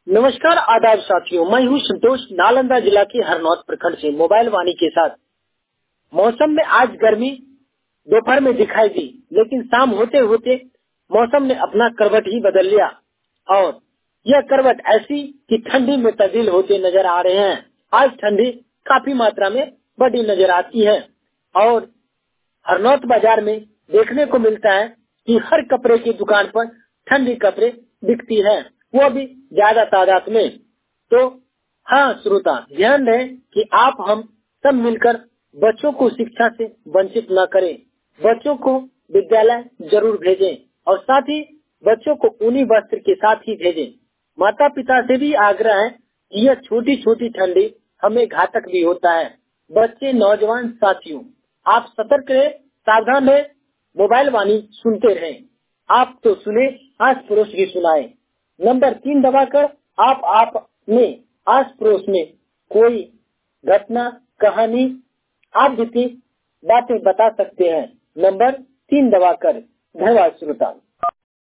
नमस्कार आदाब साथियों, मैं हूँ संतोष, नालंदा जिला के हरनौत प्रखंड से मोबाइल वाणी के साथ। मौसम में आज गर्मी दोपहर में दिखाई दी, लेकिन शाम होते होते मौसम ने अपना करवट ही बदल लिया और यह करवट ऐसी कि ठंडी में तब्दील होते नजर आ रहे हैं। आज ठंडी काफी मात्रा में बढ़ी नजर आती है और हरनौत बाजार में देखने को मिलता है कि हर कपड़े की दुकान पर ठंडी कपड़े बिकती है, वो भी ज्यादा तादाद में। तो हाँ श्रोता, ध्यान रहे कि आप हम सब मिलकर बच्चों को शिक्षा से वंचित न करें। बच्चों को विद्यालय जरूर भेजें और साथ ही बच्चों को ऊनी वस्त्र के साथ ही भेजें। माता पिता से भी आग्रह है कि यह छोटी छोटी ठंडी हमें घातक भी होता है। बच्चे नौजवान साथियों, आप सतर्क रहे, सावधान रहे, मोबाइल वाणी सुनते रहें। आप तो सुने, आस पड़ोस भी सुनाए। नंबर 3 दबाकर आप अपने आस पड़ोस में कोई घटना, कहानी, आप बीती बातें बता सकते हैं। नंबर 3 दबाकर। धन्यवाद श्रोता।